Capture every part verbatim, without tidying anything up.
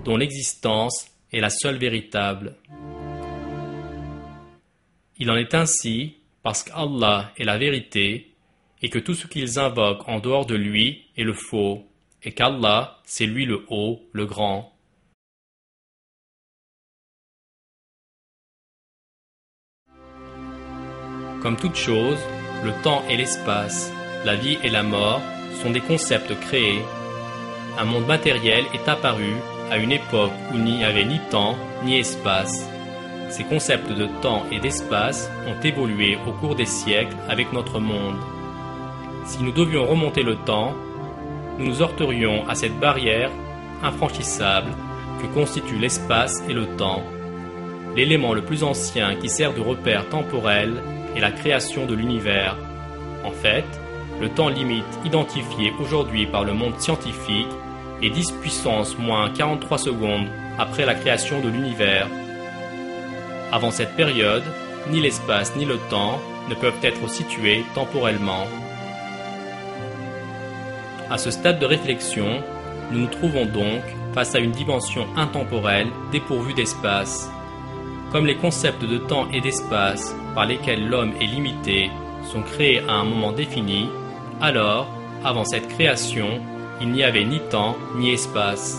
dont l'existence est la seule véritable. Il en est ainsi parce qu'Allah est la vérité et que tout ce qu'ils invoquent en dehors de lui est le faux, et qu'Allah, c'est lui le haut, le grand. Comme toute chose, le temps et l'espace, la vie et la mort sont des concepts créés. Un monde matériel est apparu à une époque où il n'y avait ni temps ni espace. Ces concepts de temps et d'espace ont évolué au cours des siècles avec notre monde. Si nous devions remonter le temps, nous nous heurterions à cette barrière infranchissable que constituent l'espace et le temps. L'élément le plus ancien qui sert de repère temporel est la création de l'univers. En fait, le temps limite identifié aujourd'hui par le monde scientifique est dix puissance moins quarante-trois secondes après la création de l'univers. Avant cette période, ni l'espace ni le temps ne peuvent être situés temporellement. À ce stade de réflexion, nous nous trouvons donc face à une dimension intemporelle dépourvue d'espace. Comme les concepts de temps et d'espace par lesquels l'homme est limité sont créés à un moment défini, alors, avant cette création, il n'y avait ni temps ni espace.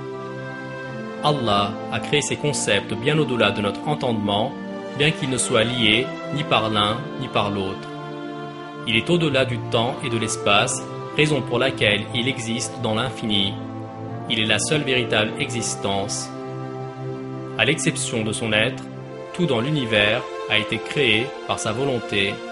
Allah a créé ces concepts bien au-delà de notre entendement, bien qu'ils ne soient liés ni par l'un ni par l'autre. Il est au-delà du temps et de l'espace, raison pour laquelle il existe dans l'infini. Il est la seule véritable existence. À l'exception de son être, tout dans l'univers a été créé par sa volonté.